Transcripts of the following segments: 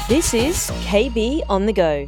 This is KB on the Go.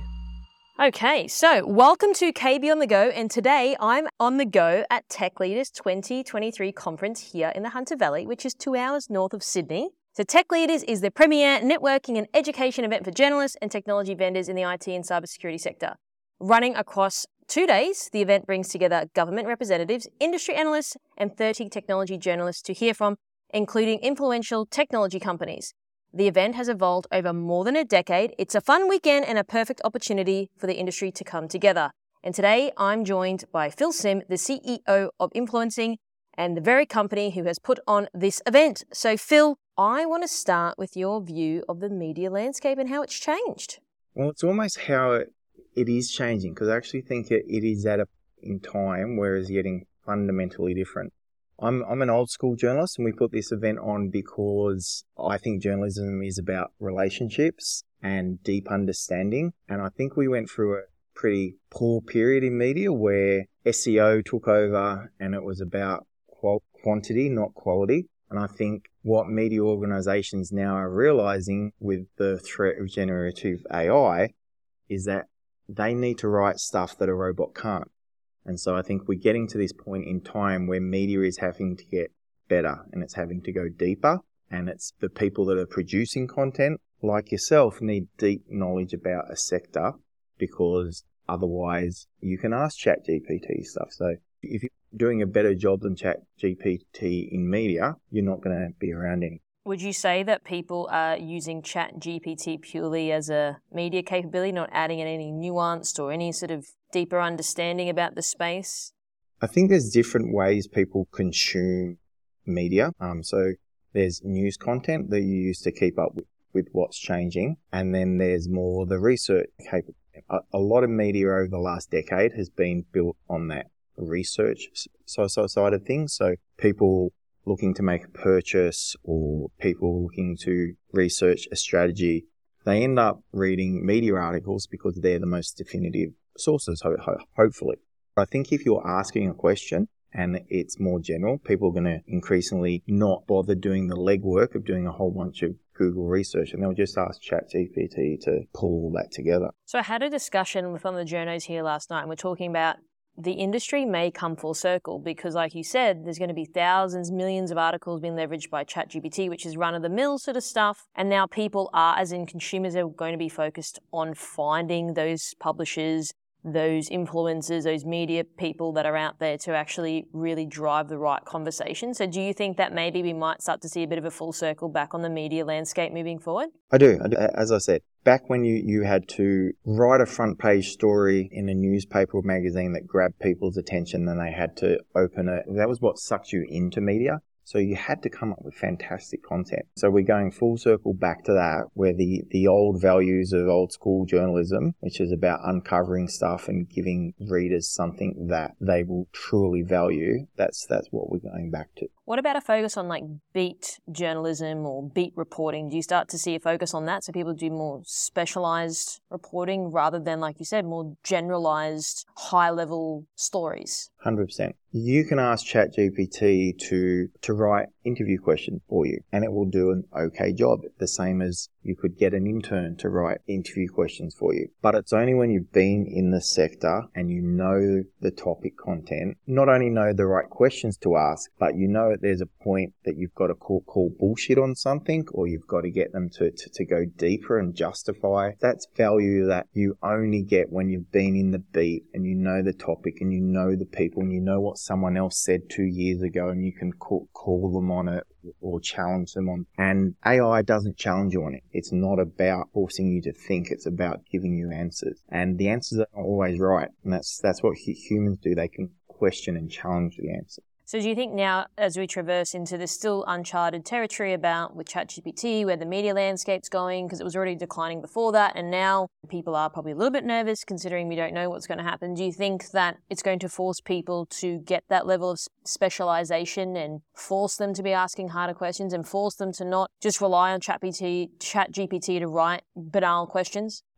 Okay, so welcome to KB on the Go, and today I'm on the go at Tech Leaders 2023 conference here in the Hunter Valley, which is 2 hours north of Sydney. So Tech Leaders is the premier networking and education event for journalists and technology vendors in the IT and cybersecurity sector. Running across 2 days, the event brings together government representatives, industry analysts, and 30 technology journalists to hear from, including influential technology companies. The event has evolved over more than a decade. It's a fun weekend and a perfect opportunity for the industry to come together. And today I'm joined by Phil Sim, the CEO of Influencing, and the very company who has put on this event. So Phil, I want to start with your view of the media landscape and how it's changed. Well, it's almost how it is changing, because I actually think it is in time where it's getting fundamentally different. I'm an old school journalist, and we put this event on because I think journalism is about relationships and deep understanding. And I think we went through a pretty poor period in media where SEO took over and it was about quantity, not quality. And I think what media organizations now are realizing with the threat of generative AI is that they need to write stuff that a robot can't. And so I think we're getting to this point in time where media is having to get better and it's having to go deeper. And it's the people that are producing content, like yourself, need deep knowledge about a sector, because otherwise you can ask ChatGPT stuff. So if you're doing a better job than ChatGPT in media, you're not going to be around any. Would you say that people are using ChatGPT purely as a media capability, not adding in any nuance or any sort of deeper understanding about the space? I think there's different ways people consume media. So there's news content that you use to keep up with what's changing. And then there's more the research capability. A lot of media over the last decade has been built on that research side of things. So people looking to make a purchase or people looking to research a strategy, they end up reading media articles because they're the most definitive sources, hopefully. I think if you're asking a question and it's more general, people are going to increasingly not bother doing the legwork of doing a whole bunch of Google research, and they'll just ask ChatGPT to pull all that together. So I had a discussion with one of the journos here last night, and we're talking about the industry may come full circle because, like you said, there's going to be thousands, millions of articles being leveraged by ChatGPT, which is run-of-the-mill sort of stuff. And now people are, as in consumers, are going to be focused on finding those publishers, those influencers, those media people that are out there to actually really drive the right conversation. So do you think that maybe we might start to see a bit of a full circle back on the media landscape moving forward? I do. As I said, back when you had to write a front page story in a newspaper or magazine that grabbed people's attention, then they had to open it. That was what sucked you into media. So you had to come up with fantastic content. So we're going full circle back to that, where the old values of old school journalism, which is about uncovering stuff and giving readers something that they will truly value, that's what we're going back to. What about a focus on like beat journalism or beat reporting? Do you start to see a focus on that so people do more specialized reporting rather than, like you said, more generalized high-level stories? 100%. You can ask ChatGPT to write interview questions for you, and it will do an okay job, the same as you could get an intern to write interview questions for you. But it's only when you've been in the sector and you know the topic content, not only know the right questions to ask, but you know that there's a point that you've got to call bullshit on something, or you've got to get them to go deeper and justify. That's value that you only get when you've been in the beat and you know the topic and you know the people and you know what someone else said 2 years ago, and you can call them on it or challenge them on. And AI doesn't challenge you on it. It's not about forcing you to think. It's about giving you answers. And the answers are not always right. And that's what humans do. They can question and challenge the answer. So do you think now, as we traverse into this still uncharted territory about with ChatGPT, where the media landscape's going, because it was already declining before that, and now people are probably a little bit nervous considering we don't know what's going to happen. Do you think that it's going to force people to get that level of specialization and force them to be asking harder questions and force them to not just rely on ChatGPT to write banal questions?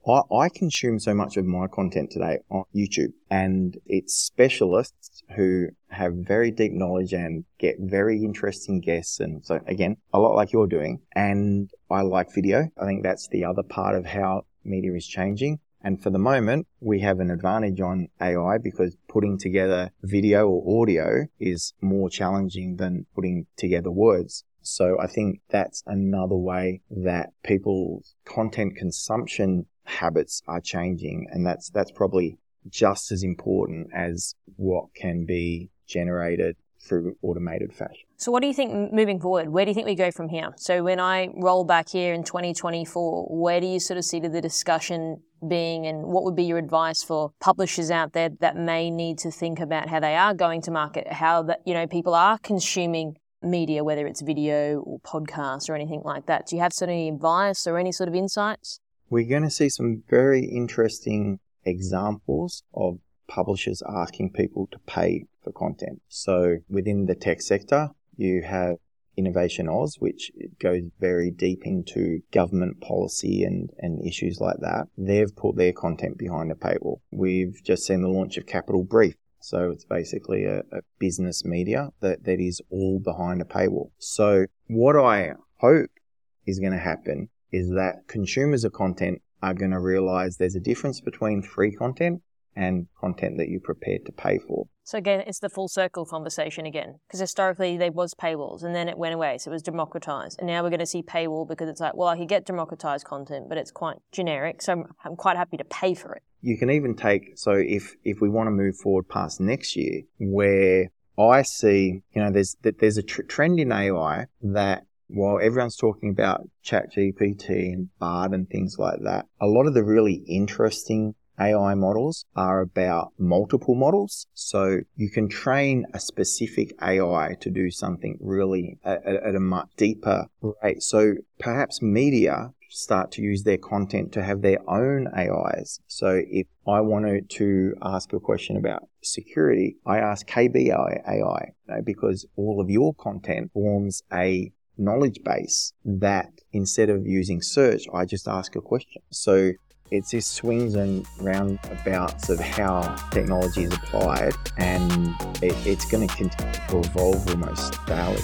I consume so much of my content today on YouTube, and it's specialists who have very deep knowledge and get very interesting guests. And so again, a lot like you're doing. And I like video. I think that's the other part of how media is changing. And for the moment, we have an advantage on AI because putting together video or audio is more challenging than putting together words. So I think that's another way that people's content consumption habits are changing. And that's probably just as important as what can be generated through automated fashion. So what do you think moving forward? Where do you think we go from here? So when I roll back here in 2024, where do you sort of see the discussion being, and what would be your advice for publishers out there that may need to think about how they are going to market, how that, people are consuming media, whether it's video or podcasts or anything like that? Do you have sort of any advice or any sort of insights? We're going to see some very interesting examples of publishers asking people to pay for content. So within the tech sector, you have Innovation Oz, which goes very deep into government policy and issues like that. They've put their content behind a paywall. We've just seen the launch of Capital Brief. So it's basically a business media that is all behind a paywall. So what I hope is going to happen is that consumers of content are going to realize there's a difference between free content and content that you're prepared to pay for. So again, it's the full circle conversation again, because historically there was paywalls and then it went away, so it was democratized. And now we're going to see paywall because it's like, well, I could get democratized content, but it's quite generic, so I'm quite happy to pay for it. You can even take, so if we want to move forward past next year, where I see, there's a trend in AI that while everyone's talking about ChatGPT and Bard and things like that, a lot of the really interesting AI models are about multiple models. So you can train a specific AI to do something really at a much deeper rate. So perhaps media start to use their content to have their own AIs. So if I wanted to ask a question about security, I ask KBI AI, because all of your content forms a knowledge base that instead of using search, I just ask a question. So it's this swings and roundabouts of how technology is applied, and it's going to continue to evolve almost daily.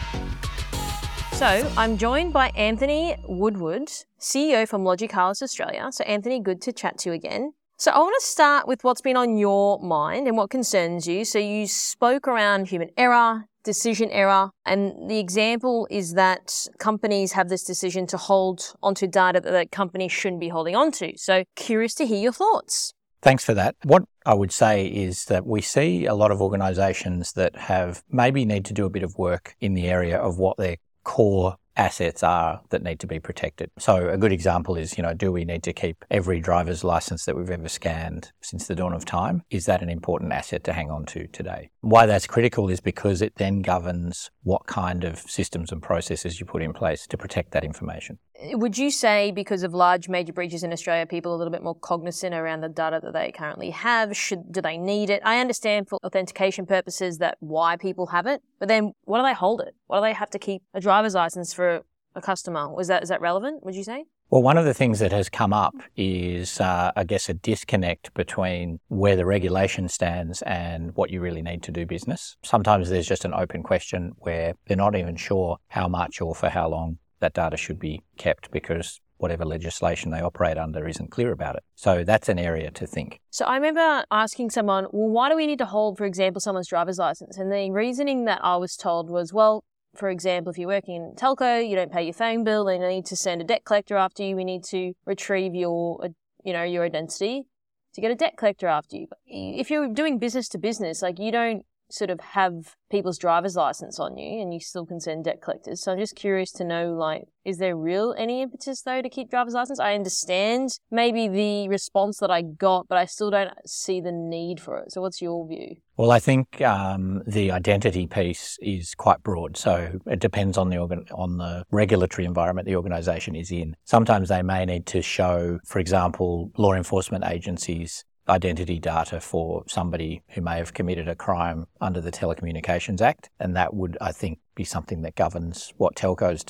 So I'm joined by Anthony Woodward, CEO from Logicalis Australia. So Anthony, good to chat to you again. So I want to start with what's been on your mind and what concerns you. So you spoke around human error, decision error, and the example is that companies have this decision to hold onto data that companies shouldn't be holding onto. So curious to hear your thoughts. Thanks for that. What I would say is that we see a lot of organisations that have maybe need to do a bit of work in the area of what their core assets are that need to be protected. So a good example is, do we need to keep every driver's license that we've ever scanned since the dawn of time? Is that an important asset to hang on to today? Why that's critical is because it then governs what kind of systems and processes you put in place to protect that information. Would you say because of large major breaches in Australia, people are a little bit more cognizant around the data that they currently have? Do they need it? I understand for authentication purposes that why people have it, but then what do they hold it? Why do they have to keep a driver's license for a customer? Is that relevant, would you say? Well, one of the things that has come up is, I guess, a disconnect between where the regulation stands and what you really need to do business. Sometimes there's just an open question where they're not even sure how much or for how long that data should be kept because whatever legislation they operate under isn't clear about it. So that's an area to think. So I remember asking someone, well, why do we need to hold, for example, someone's driver's license? And the reasoning that I was told was, well, for example, if you're working in telco, you don't pay your phone bill, they need to send a debt collector after you. We need to retrieve your identity to get a debt collector after you. But if you're doing business to business, you don't sort of have people's driver's license on you and you still can send debt collectors. So I'm just curious to know, is there any impetus though to keep driver's license? I understand maybe the response that I got, but I still don't see the need for it. So what's your view? Well, I think the identity piece is quite broad. So it depends on the regulatory environment the organisation is in. Sometimes they may need to show, for example, law enforcement agencies identity data for somebody who may have committed a crime under the Telecommunications Act. And that would, I think, be something that governs what telcos do.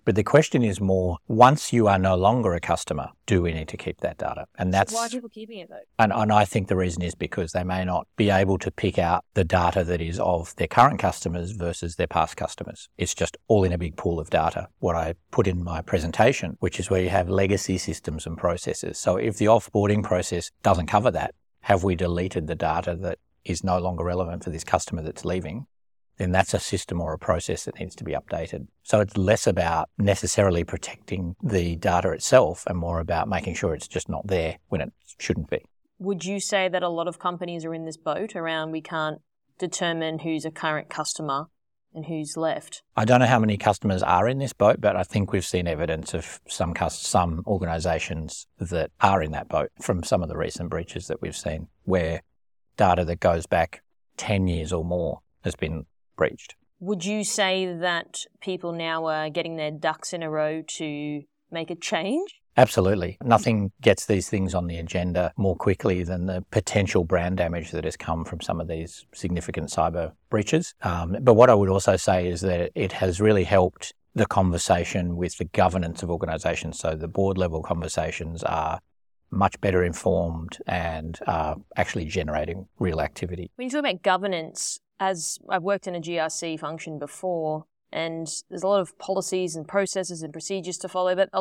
But the question is more, once you are no longer a customer, do we need to keep that data? And that's why are people keeping it though? And I think the reason is because they may not be able to pick out the data that is of their current customers versus their past customers. It's just all in a big pool of data. What I put in my presentation, which is where you have legacy systems and processes. So if the offboarding process doesn't cover that, have we deleted the data that is no longer relevant for this customer that's leaving? Then that's a system or a process that needs to be updated. So it's less about necessarily protecting the data itself and more about making sure it's just not there when it shouldn't be. Would you say that a lot of companies are in this boat around we can't determine who's a current customer and who's left? I don't know how many customers are in this boat, but I think we've seen evidence of some organisations that are in that boat from some of the recent breaches that we've seen, where data that goes back 10 years or more has been breached. Would you say that people now are getting their ducks in a row to make a change? Absolutely. Nothing gets these things on the agenda more quickly than the potential brand damage that has come from some of these significant cyber breaches. But what I would also say is that it has really helped the conversation with the governance of organisations. So the board level conversations are much better informed and are actually generating real activity. When you talk about governance, as I've worked in a GRC function before, and there's a lot of policies and processes and procedures to follow, but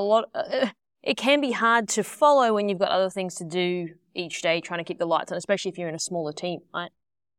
it can be hard to follow when you've got other things to do each day, trying to keep the lights on, especially if you're in a smaller team, right?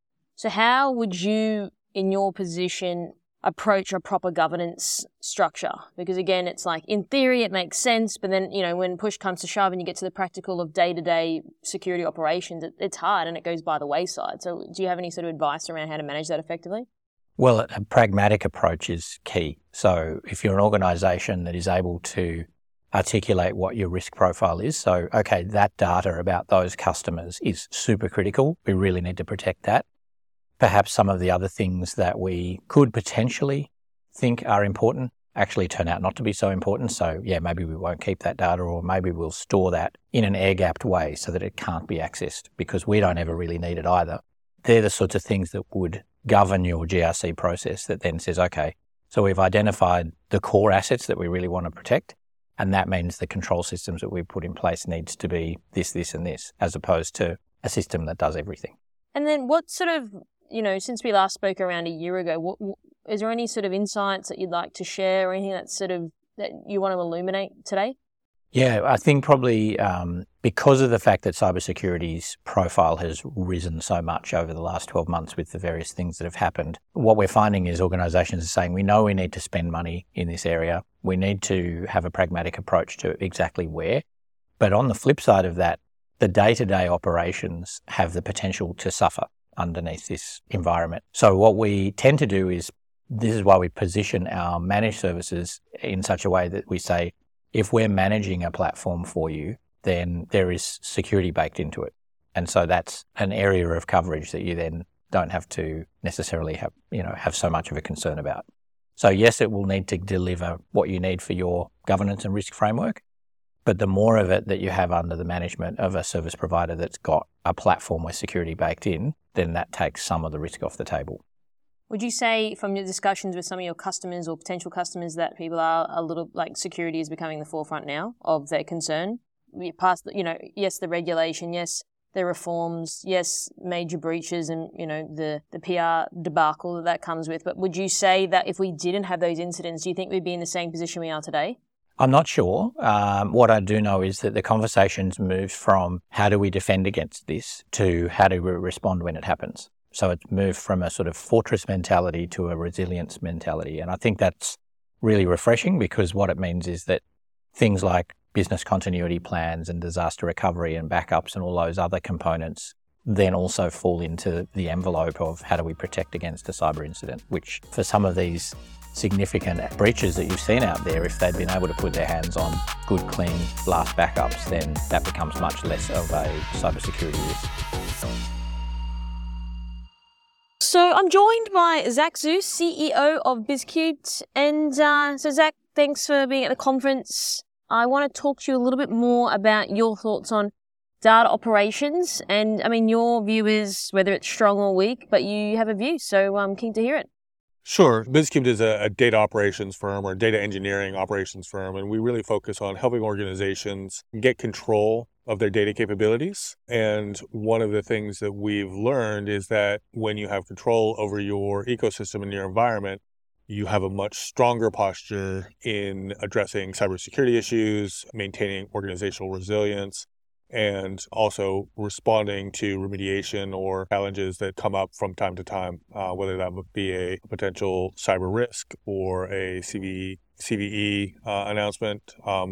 So how would you, in your position, approach a proper governance structure? Because again, it's like, in theory, it makes sense, but then, when push comes to shove and you get to the practical of day-to-day security operations, it's hard and it goes by the wayside. So do you have any sort of advice around how to manage that effectively? Well, a pragmatic approach is key. So if you're an organisation that is able to articulate what your risk profile is, so, okay, that data about those customers is super critical. We really need to protect that. Perhaps some of the other things that we could potentially think are important actually turn out not to be so important. So yeah, maybe we won't keep that data, or maybe we'll store that in an air-gapped way so that it can't be accessed because we don't ever really need it either. They're the sorts of things that would govern your GRC process that then says, okay, so we've identified the core assets that we really want to protect, and that means the control systems that we've put in place needs to be this, this and this, as opposed to a system that does everything. And then what sort of, since we last spoke around a year ago, is there any sort of insights that you'd like to share or anything that you want to illuminate today? Yeah, I think probably because of the fact that cybersecurity's profile has risen so much over the last 12 months with the various things that have happened, what we're finding is organisations are saying, we know we need to spend money in this area. We need to have a pragmatic approach to exactly where. But on the flip side of that, the day-to-day operations have the potential to suffer underneath this environment. So what we tend to do is, this is why we position our managed services in such a way that we say, if we're managing a platform for you, then there is security baked into it. And so that's an area of coverage that you then don't have to necessarily have so much of a concern about. So yes, it will need to deliver what you need for your governance and risk framework, but the more of it that you have under the management of a service provider that's got a platform with security baked in, then that takes some of the risk off the table. Would you say from your discussions with some of your customers or potential customers that people are a little, like, security is becoming the forefront now of their concern? We passed, yes, the regulation, yes, the reforms, yes, major breaches and, the PR debacle that comes with. But would you say that if we didn't have those incidents, do you think we'd be in the same position we are today? I'm not sure. What I do know is that the conversations moved from how do we defend against this to how do we respond when it happens. So it's moved from a sort of fortress mentality to a resilience mentality. And I think that's really refreshing, because what it means is that things like business continuity plans and disaster recovery and backups and all those other components then also fall into the envelope of how do we protect against a cyber incident, which for some of these significant breaches that you've seen out there, if they'd been able to put their hands on good, clean blast backups, then that becomes much less of a cybersecurity risk. So I'm joined by Zach Zeus, CEO of BizCubed. And so Zach, thanks for being at the conference. I want to talk to you a little bit more about your thoughts on data operations. And I mean, your view is whether it's strong or weak, but you have a view. So I'm keen to hear it. Sure. BizCubed is a data operations firm or data engineering operations firm, and we really focus on helping organizations get control of their data capabilities. And one of the things that we've learned is that when you have control over your ecosystem and your environment, you have a much stronger posture in addressing cybersecurity issues, maintaining organizational resilience, and also responding to remediation or challenges that come up from time to time, whether that would be a potential cyber risk or a CVE announcement.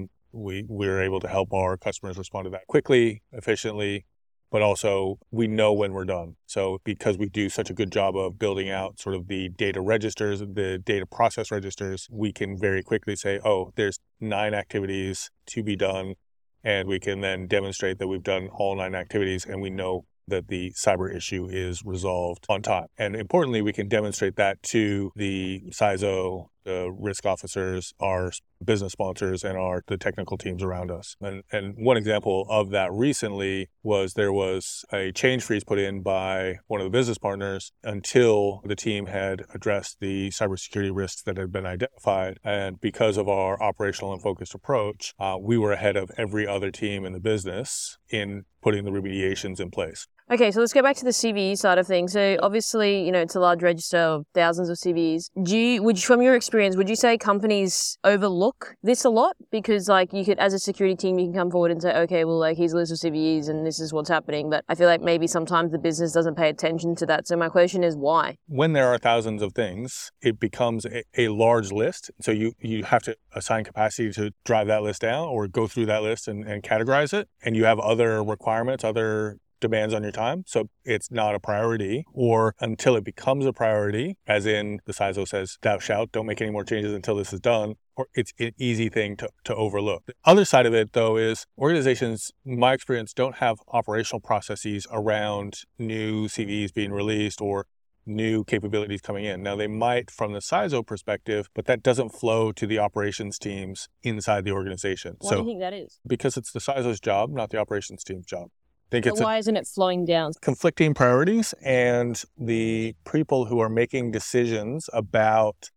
We're able to help our customers respond to that quickly, efficiently, but also we know when we're done. So because we do such a good job of building out sort of the data registers, the data process registers, we can very quickly say, oh, there's 9 activities to be done. And we can then demonstrate that we've done all 9 activities and we know that the cyber issue is resolved on time. And importantly, we can demonstrate that to the CISO, the risk officers, our business sponsors, and the technical teams around us. And one example of that recently was there was a change freeze put in by one of the business partners until the team had addressed the cybersecurity risks that had been identified. And because of our operational and focused approach, we were ahead of every other team in the business in putting the remediations in place. Okay, so let's go back to the CVE side of things. So obviously, it's a large register of thousands of CVEs. From your experience, would you say companies overlook this a lot? Because you could, as a security team, you can come forward and say, okay, well, here's a list of CVEs and this is what's happening. But I feel like maybe sometimes the business doesn't pay attention to that. So my question is why? When there are thousands of things, it becomes a large list. So you have to assign capacity to drive that list down or go through that list and categorize it. And you have other requirements, other demands on your time, so it's not a priority, or until it becomes a priority, as in the CISO says, thou shalt, don't make any more changes until this is done, or it's an easy thing to overlook. The other side of it, though, is organizations, in my experience, don't have operational processes around new CVEs being released or new capabilities coming in. Now, they might from the CISO perspective, but that doesn't flow to the operations teams inside the organization. Why do you think that is? Because it's the CISO's job, not the operations team's job. But why isn't it flowing down? Conflicting priorities, and the people who are making decisions about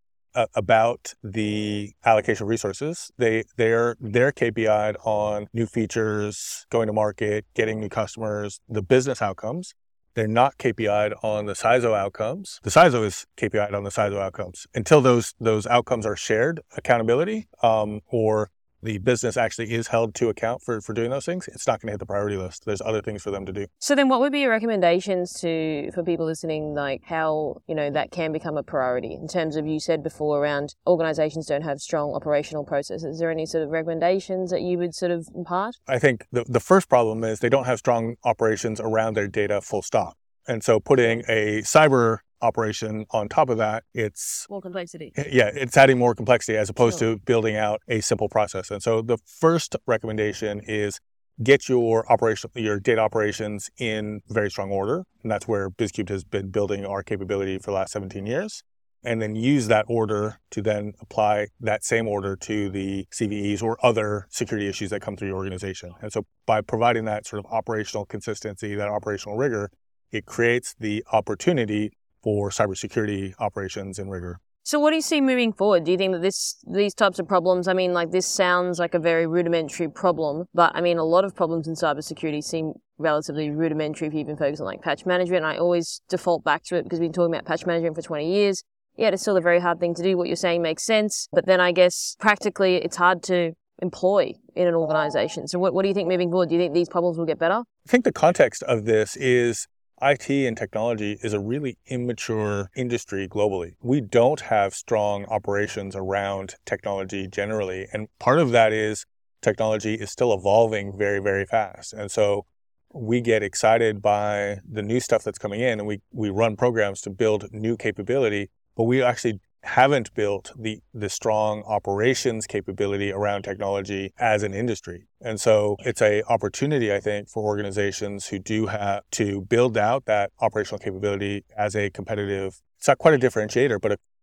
the allocation of resources, they're KPI'd on new features, going to market, getting new customers, the business outcomes. They're not KPI'd on the CISO outcomes. The CISO is KPI'd on the CISO outcomes. Until those outcomes are shared, accountability, or the business actually is held to account for doing those things, it's not going to hit the priority list. There's other things for them to do. So then what would be your recommendations for people listening, how, that can become a priority in terms of, you said before, around organizations don't have strong operational processes? Is there any sort of recommendations that you would sort of impart? I think the first problem is they don't have strong operations around their data, full stop. And so putting a cyber operation on top of that, it's more complexity. Yeah, it's adding more complexity as opposed to building out a simple process. And so the first recommendation is get your data operations in very strong order. And that's where BizCubed has been building our capability for the last 17 years. And then use that order to then apply that same order to the CVEs or other security issues that come through your organization. And so by providing that sort of operational consistency, that operational rigor, it creates the opportunity for cybersecurity operations and rigor. So what do you see moving forward? Do you think that these types of problems, this sounds like a very rudimentary problem, but a lot of problems in cybersecurity seem relatively rudimentary if you even focus on patch management. And I always default back to it because we've been talking about patch management for 20 years. Yeah, it's still a very hard thing to do. What you're saying makes sense. But then I guess practically it's hard to employ in an organization. So what do you think moving forward? Do you think these problems will get better? I think the context of this is IT and technology is a really immature industry globally. We don't have strong operations around technology generally. And part of that is technology is still evolving very, very fast. And so we get excited by the new stuff that's coming in, and we run programs to build new capability, but we actually haven't built the strong operations capability around technology as an industry. And so it's an opportunity, I think, for organizations who do have to build out that operational capability as a competitive, it's not quite a differentiator, but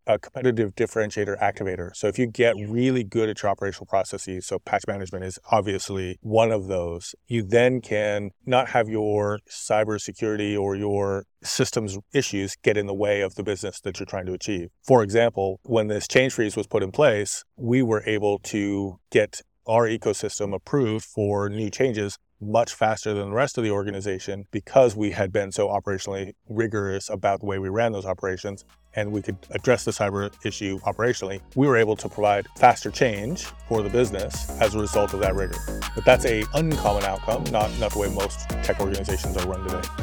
a competitive differentiator activator. So if you get really good at your operational processes, so patch management is obviously one of those, you then can not have your cybersecurity or your systems issues get in the way of the business that you're trying to achieve. For example, when this change freeze was put in place, we were able to get our ecosystem approved for new changes much faster than the rest of the organization because we had been so operationally rigorous about the way we ran those operations, and we could address the cyber issue operationally. We were able to provide faster change for the business as a result of that rigor. But that's an uncommon outcome, not the way most tech organizations are run today.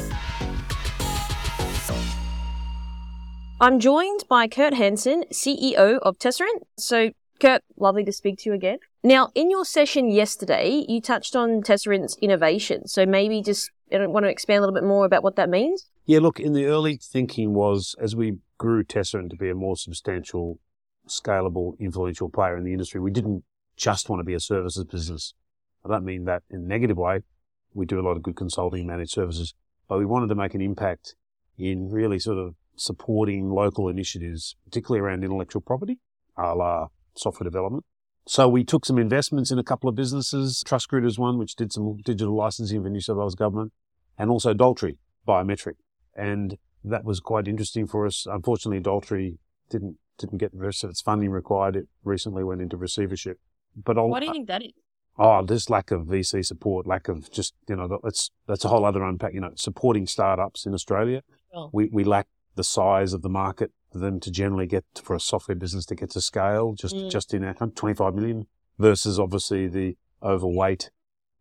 I'm joined by Kurt Hansen, CEO of Tesserent. So, Kurt, lovely to speak to you again. Now, in your session yesterday, you touched on Tesserent's innovation. So maybe just want to expand a little bit more about what that means? Yeah, look, in the early thinking was, as we grew Tesserent to be a more substantial, scalable, influential player in the industry, we didn't just want to be a services business. I don't mean that in a negative way. We do a lot of good consulting, managed services, but we wanted to make an impact in really sort of supporting local initiatives, particularly around intellectual property, a la software development. So we took some investments in a couple of businesses. TrustGrid is one, which did some digital licensing for New South Wales government, and also Daltrey Biometric. And that was quite interesting for us. Unfortunately, Daltrey didn't get the rest of its funding required. It recently went into receivership. But why do you think that is? Just lack of VC support, lack of just, that's a whole other unpack, supporting startups in Australia. Oh. We lack the size of the market for them to generally get, for a software business to get to scale, just in our 25 million versus obviously the overweight,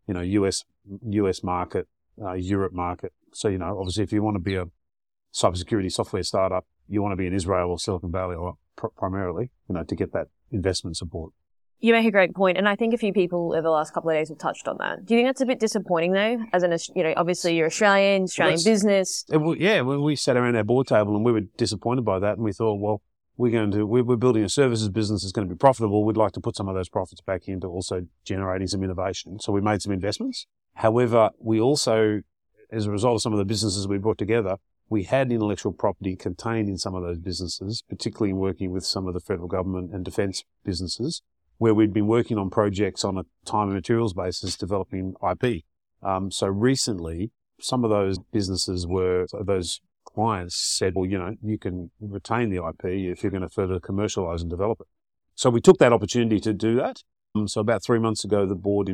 US market, Europe market. So, obviously if you want to be a cybersecurity software startup, you want to be in Israel or Silicon Valley or primarily, to get that investment support. You make a great point, and I think a few people over the last couple of days have touched on that. Do you think that's a bit disappointing, though? As an, obviously you're Australian business. Yeah, when we sat around our board table and we were disappointed by that, and we thought, well, we're building a services business that's going to be profitable. We'd like to put some of those profits back into also generating some innovation. So we made some investments. However, we also, as a result of some of the businesses we brought together, we had intellectual property contained in some of those businesses, particularly in working with some of the federal government and defence businesses, where we'd been working on projects on a time and materials basis, developing IP. So recently, some of those those clients said, well, you can retain the IP if you're going to further commercialise and develop it. So we took that opportunity to do that. So about 3 months ago, the board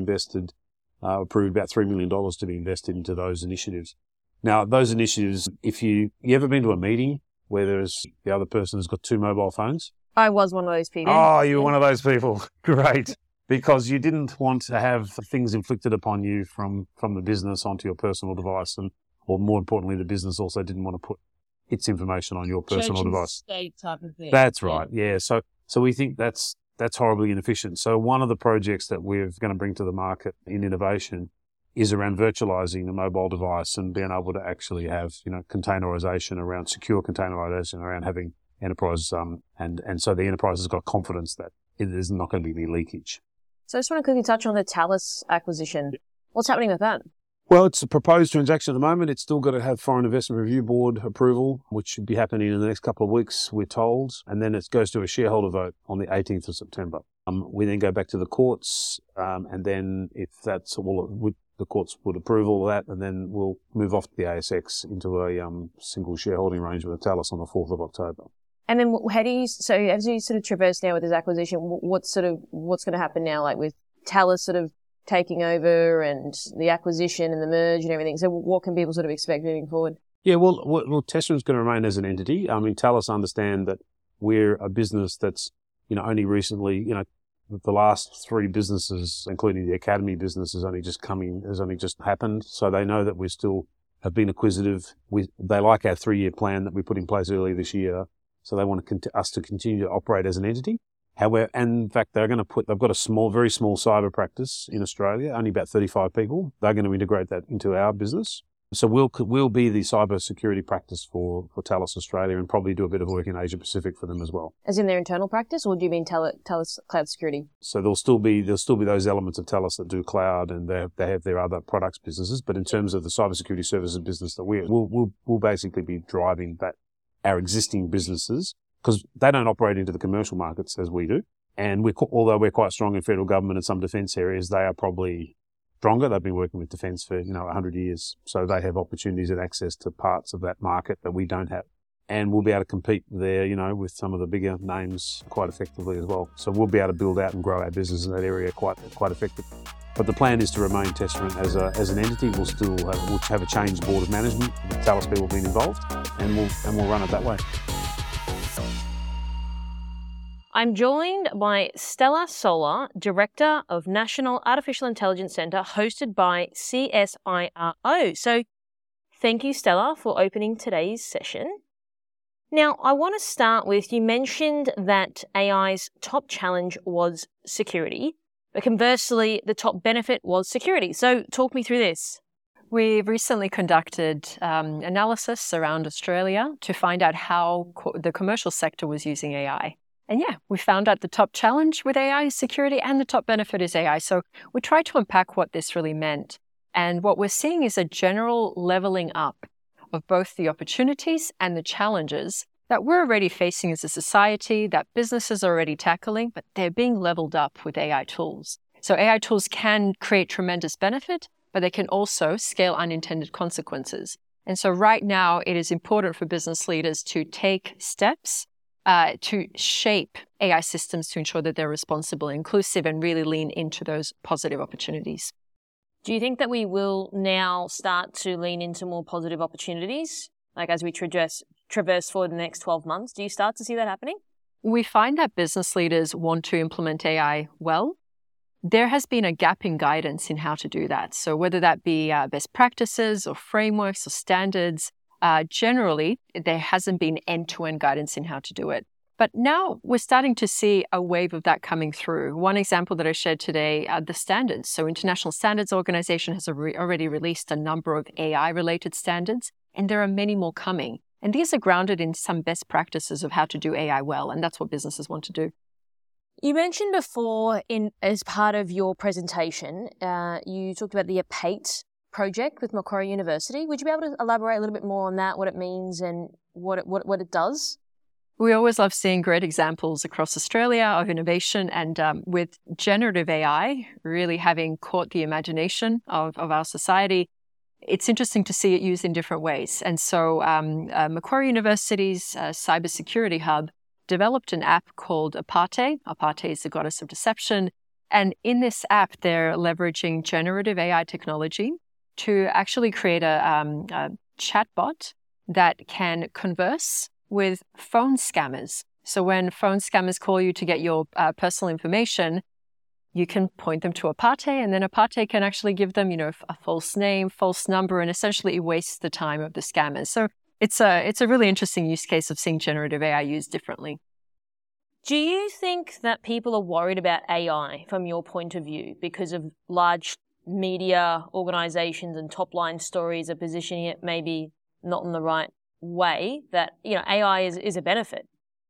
approved about $3 million to be invested into those initiatives. Now, those initiatives, if you ever been to a meeting where the other person has got 2 mobile phones? I was one of those people. Oh, you were one of those people. Great. Because you didn't want to have things inflicted upon you from the business onto your personal device. Or more importantly, the business also didn't want to put its information on your personal device. State type of thing. That's right. Yeah. So we think that's horribly inefficient. So one of the projects that we're going to bring to the market in innovation is around virtualizing the mobile device and being able to actually have, containerization around secure containerization around having enterprise, and so the enterprise has got confidence that there's not going to be any leakage. So I just want to quickly touch on the Thales acquisition. What's happening with that? Well, it's a proposed transaction at the moment. It's still got to have Foreign Investment Review Board approval, which should be happening in the next couple of weeks, we're told. And then it goes to a shareholder vote on the 18th of September. We then go back to the courts, and then if that's the courts would approve all of that, and then we'll move off to the ASX into a single shareholding arrangement with Thales on the 4th of October. And then as you sort of traverse now with this acquisition, what's going to happen now, like with Thales sort of taking over and the acquisition and the merge and everything? So what can people sort of expect moving forward? Yeah, well, Tesserent's going to remain as an entity. I mean, Thales understand that we're a business that's, only recently, the last 3 businesses, including the Academy business, has only just happened. So they know that we still have been acquisitive. They like our 3-year plan that we put in place earlier this year. So they want us to continue to operate as an entity. However, and in fact, they've got a very small cyber practice in Australia, only about 35 people. They're going to integrate that into our business. So we'll be the cyber security practice for Thales Australia, and probably do a bit of work in Asia Pacific for them as well. As in their internal practice, or do you mean Thales Cloud Security? So there'll still be those elements of Thales that do cloud, and they have their other products businesses. But in terms of the cybersecurity services business that we'll basically be driving that, our existing businesses because they don't operate into the commercial markets as we do. And although we're quite strong in federal government and some defence areas, they are probably stronger. They've been working with defence for, 100 years. So they have opportunities and access to parts of that market that we don't have. And we'll be able to compete there, with some of the bigger names quite effectively as well. So we'll be able to build out and grow our business in that area quite effectively. But the plan is to remain Tesserent as an entity. We'll still have a changed board of management with Thales people being involved, and we'll run it that way. I'm joined by Stella Solar, Director of National Artificial Intelligence Centre, hosted by CSIRO. So thank you, Stella, for opening today's session. Now, I want to start with, you mentioned that AI's top challenge was security, but conversely, the top benefit was security. So talk me through this. We've recently conducted analysis around Australia to find out how the commercial sector was using AI. And we found out the top challenge with AI is security and the top benefit is AI. So we tried to unpack what this really meant. And what we're seeing is a general leveling up of both the opportunities and the challenges that we're already facing as a society, that businesses are already tackling, but they're being leveled up with AI tools. So AI tools can create tremendous benefit, but they can also scale unintended consequences. And so right now, it is important for business leaders to take steps to shape AI systems to ensure that they're responsible, inclusive, and really lean into those positive opportunities. Do you think that we will now start to lean into more positive opportunities, like as we traverse forward the next 12 months? Do you start to see that happening? We find that business leaders want to implement AI well. There has been a gap in guidance in how to do that. So whether that be best practices or frameworks or standards, generally, there hasn't been end-to-end guidance in how to do it. But now we're starting to see a wave of that coming through. One example that I shared today are the standards. So International Standards Organization has already released a number of AI-related standards, and there are many more coming. And these are grounded in some best practices of how to do AI well, and that's what businesses want to do. You mentioned before, as part of your presentation, you talked about the APATE project with Macquarie University. Would you be able to elaborate a little bit more on that, what it means and what it does? We always love seeing great examples across Australia of innovation, and with generative AI really having caught the imagination of our society, it's interesting to see it used in different ways. And so Macquarie University's cybersecurity hub developed an app called Apate. Apate is the goddess of deception. And in this app, they're leveraging generative AI technology to actually create a chatbot that can converse with phone scammers. So when phone scammers call you to get your personal information, you can point them to Apate, and then Apate can actually give them, a false name, false number, and essentially waste the time of the scammers. So it's a really interesting use case of seeing generative AI used differently. Do you think that people are worried about AI from your point of view because of large media organizations and top-line stories are positioning it maybe not in the right way, that AI is a benefit?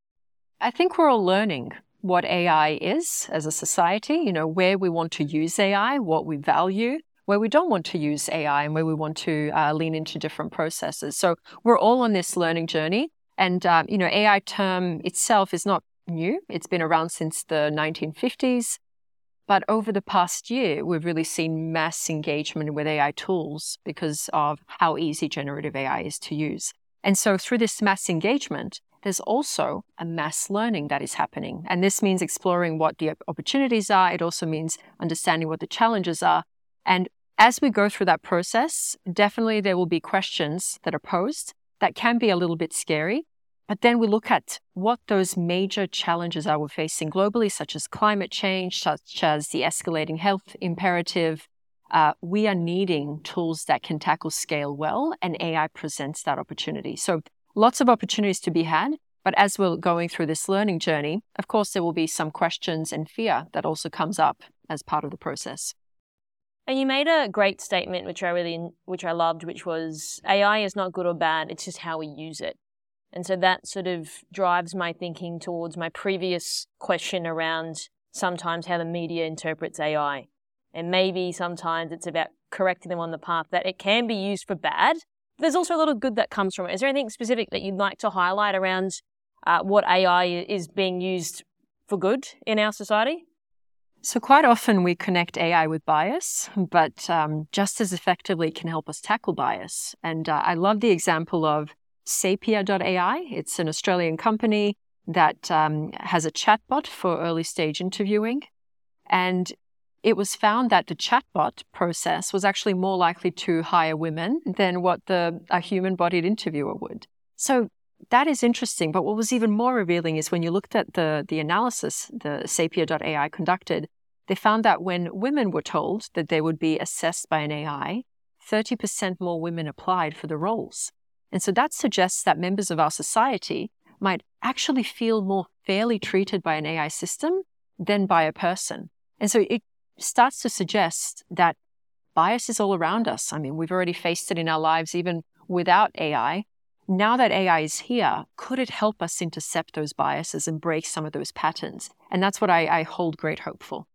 I think we're all learning what AI is as a society, where we want to use AI, what we value, where we don't want to use AI, and where we want to lean into different processes. So we're all on this learning journey. And, AI term itself is not new. It's been around since the 1950s. But over the past year, we've really seen mass engagement with AI tools because of how easy generative AI is to use. And so through this mass engagement, there's also a mass learning that is happening. And this means exploring what the opportunities are. It also means understanding what the challenges are. And as we go through that process, definitely there will be questions that are posed that can be a little bit scary. But then we look at what those major challenges are we're facing globally, such as climate change, such as the escalating health imperative. We are needing tools that can tackle scale well, and AI presents that opportunity. So lots of opportunities to be had. But as we're going through this learning journey, of course, there will be some questions and fear that also comes up as part of the process. And you made a great statement, which I loved, which was AI is not good or bad. It's just how we use it. And so that sort of drives my thinking towards my previous question around sometimes how the media interprets AI. And maybe sometimes it's about correcting them on the path that it can be used for bad. There's also a lot of good that comes from it. Is there anything specific that you'd like to highlight around what AI is being used for good in our society? So quite often we connect AI with bias, but just as effectively it can help us tackle bias. And I love the example of Sapia.ai. It's an Australian company that has a chatbot for early stage interviewing. And it was found that the chatbot process was actually more likely to hire women than what a human-bodied interviewer would. So that is interesting. But what was even more revealing is when you looked at the analysis the Sapia.ai conducted, they found that when women were told that they would be assessed by an AI, 30% more women applied for the roles. And so that suggests that members of our society might actually feel more fairly treated by an AI system than by a person. And so it starts to suggest that bias is all around us. I mean, we've already faced it in our lives even without AI. Now that AI is here, could it help us intercept those biases and break some of those patterns? And that's what I hold great hope for.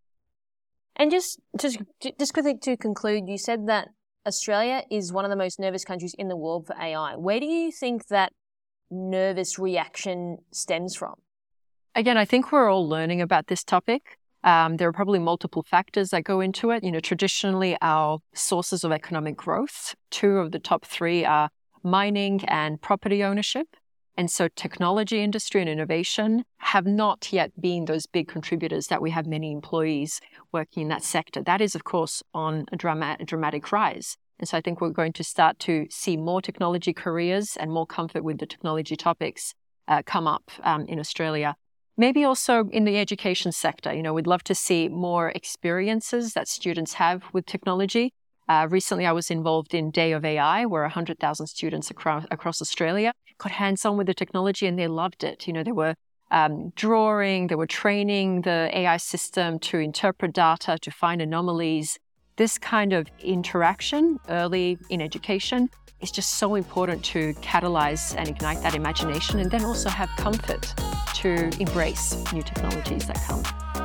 And just quickly to conclude, you said that Australia is one of the most nervous countries in the world for AI. Where do you think that nervous reaction stems from? Again, I think we're all learning about this topic. There are probably multiple factors that go into it. Traditionally, our sources of economic growth, 2 of the top 3 are mining and property ownership. And so technology industry and innovation have not yet been those big contributors that we have many employees working in that sector. That is, of course, on a dramatic rise. And so I think we're going to start to see more technology careers and more comfort with the technology topics come up in Australia. Maybe also in the education sector. We'd love to see more experiences that students have with technology. Recently, I was involved in Day of AI, where 100,000 students across Australia got hands-on with the technology and they loved it. They were drawing, they were training the AI system to interpret data, to find anomalies. This kind of interaction early in education is just so important to catalyze and ignite that imagination, and then also have comfort to embrace new technologies that come.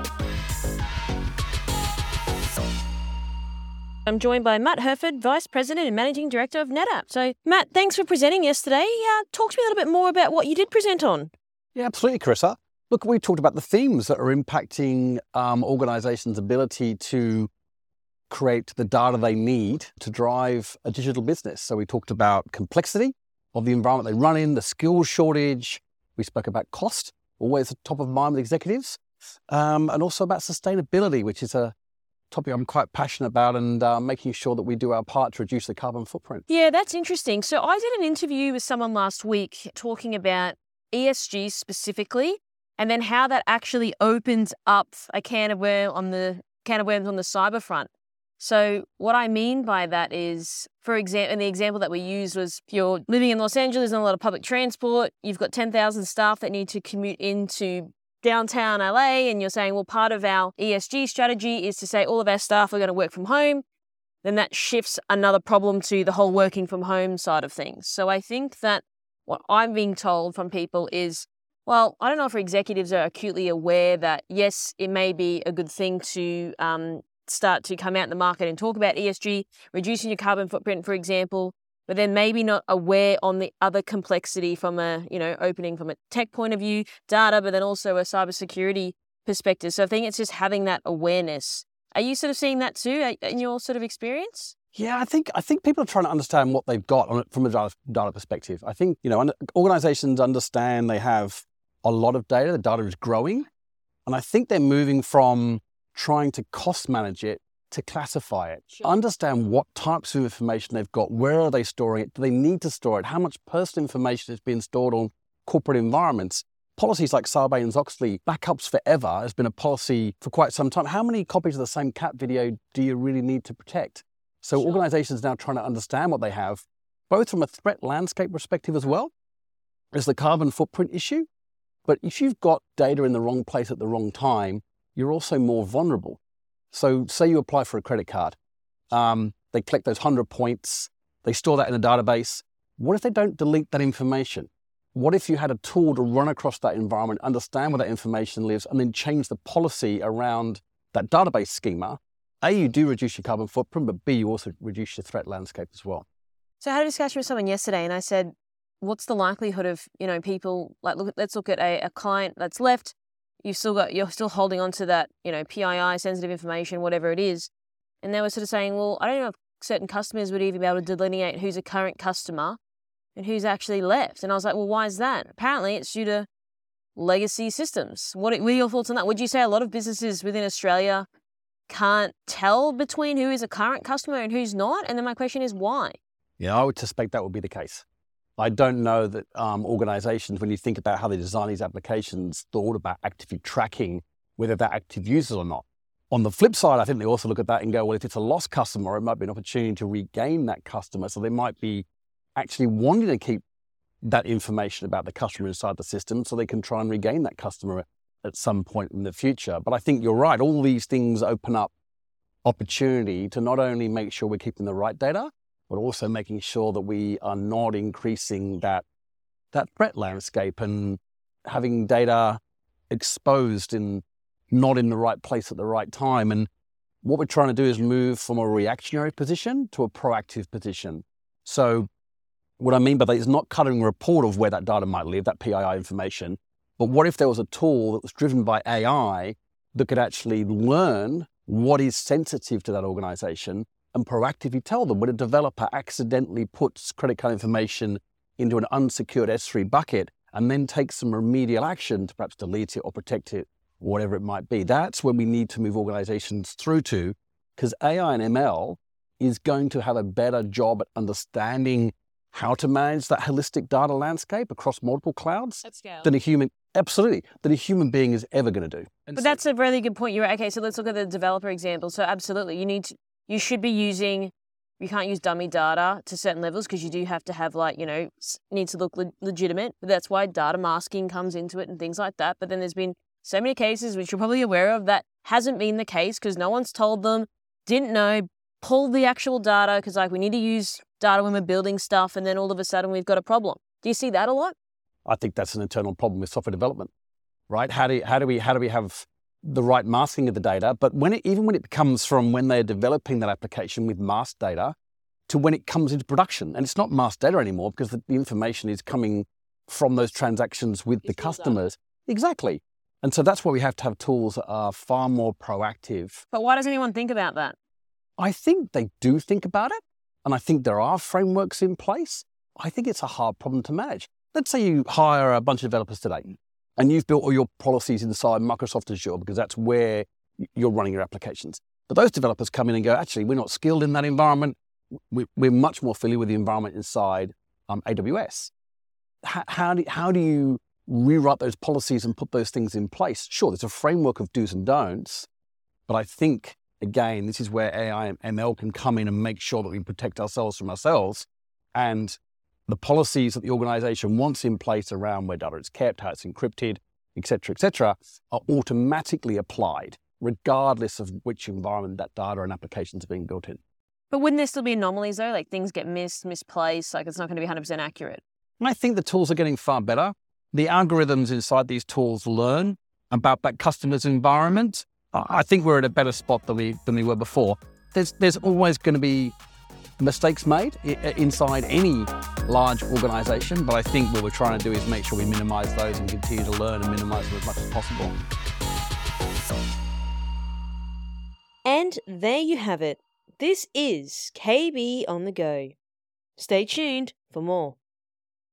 I'm joined by Matt Herford, Vice President and Managing Director of NetApp. So, Matt, thanks for presenting yesterday. Talk to me a little bit more about what you did present on. Yeah, absolutely, Carissa. Look, we talked about the themes that are impacting organizations' ability to create the data they need to drive a digital business. So we talked about complexity of the environment they run in, the skills shortage. We spoke about cost, always top of mind with executives, and also about sustainability, which is a topic I'm quite passionate about, and making sure that we do our part to reduce the carbon footprint. Yeah, that's interesting. So I did an interview with someone last week talking about ESG specifically, and then how that actually opens up a can of worms on the cyber front. So what I mean by that is, for example, and the example that we used was, if you're living in Los Angeles and a lot of public transport, you've got 10,000 staff that need to commute into downtown LA, and you're saying, well, part of our ESG strategy is to say all of our staff are going to work from home, then that shifts another problem to the whole working from home side of things. So I think that what I'm being told from people is, well, I don't know if executives are acutely aware that, yes, it may be a good thing to start to come out in the market and talk about ESG, reducing your carbon footprint, for example, but then maybe not aware on the other complexity from opening from a tech point of view, data, but then also a cybersecurity perspective. So I think it's just having that awareness. Are you sort of seeing that too in your sort of experience? Yeah, I think people are trying to understand what they've got on it from a data perspective. I think, organizations understand they have a lot of data. The data is growing. And I think they're moving from trying to cost manage it to classify it. Sure. Understand what types of information they've got. Where are they storing it? Do they need to store it? How much personal information is being stored on corporate environments? Policies like Sarbanes-Oxley, backups forever, has been a policy for quite some time. How many copies of the same cat video do you really need to protect? So sure. Organizations now trying to understand what they have, both from a threat landscape perspective as well as the carbon footprint issue. But if you've got data in the wrong place at the wrong time, you're also more vulnerable. So say you apply for a credit card. They collect those 100 points. They store that in a database. What if they don't delete that information? What if you had a tool to run across that environment, understand where that information lives, and then change the policy around that database schema? A, you do reduce your carbon footprint, but B, you also reduce your threat landscape as well. So I had a discussion with someone yesterday, and I said, what's the likelihood of, people like let's look at a client that's left. You're still holding on to that, PII, sensitive information, whatever it is. And they were sort of saying, well, I don't know if certain customers would even be able to delineate who's a current customer and who's actually left. And I was like, well, why is that? Apparently it's due to legacy systems. What are your thoughts on that? Would you say a lot of businesses within Australia can't tell between who is a current customer and who's not? And then my question is why? Yeah, I would suspect that would be the case. I don't know that organizations, when you think about how they design these applications, thought about actively tracking whether they're active users or not. On the flip side, I think they also look at that and go, well, if it's a lost customer, it might be an opportunity to regain that customer. So they might be actually wanting to keep that information about the customer inside the system so they can try and regain that customer at some point in the future. But I think you're right. All these things open up opportunity to not only make sure we're keeping the right data, but also making sure that we are not increasing that threat landscape and having data exposed and not in the right place at the right time. And what we're trying to do is move from a reactionary position to a proactive position. So what I mean by that is not cutting a report of where that data might live, that PII information, but what if there was a tool that was driven by AI that could actually learn what is sensitive to that organization and proactively tell them when a developer accidentally puts credit card information into an unsecured S3 bucket and then takes some remedial action to perhaps delete it or protect it, whatever it might be. That's when we need to move organizations through to, because AI and ML is going to have a better job at understanding how to manage that holistic data landscape across multiple clouds At scale. than a human being is ever going to do. But that's a really good point. You're right. Okay, so let's look at the developer example. So absolutely, you should be using, you can't use dummy data to certain levels because you do have to have needs to look legitimate. But that's why data masking comes into it and things like that. But then there's been so many cases, which you're probably aware of, that hasn't been the case because no one's told them, didn't know, pulled the actual data because we need to use data when we're building stuff, and then all of a sudden we've got a problem. Do you see that a lot? I think that's an internal problem with software development, right? How do we have the right masking of the data? But even when it comes from when they're developing that application with masked data to when it comes into production, and it's not masked data anymore because the information is coming from those transactions with the customers. Exactly. And so that's why we have to have tools that are far more proactive. But why does anyone think about that? I think they do think about it. And I think there are frameworks in place. I think it's a hard problem to manage. Let's say you hire a bunch of developers today and you've built all your policies inside Microsoft Azure because that's where you're running your applications. But those developers come in and go, actually, we're not skilled in that environment. We're much more familiar with the environment inside AWS. How do you rewrite those policies and put those things in place? Sure, there's a framework of do's and don'ts, but I think, again, this is where AI and ML can come in and make sure that we protect ourselves from ourselves, and the policies that the organization wants in place around where data is kept, how it's encrypted, et cetera, are automatically applied, regardless of which environment that data and applications are being built in. But wouldn't there still be anomalies though? Like things get misplaced, it's not going to be 100% accurate. I think the tools are getting far better. The algorithms inside these tools learn about that customer's environment. I think we're at a better spot than we were before. There's always going to be mistakes made inside any large organization, but I think what we're trying to do is make sure we minimize those and continue to learn and minimize them as much as possible. And there you have it. This is KB on the Go. Stay tuned for more.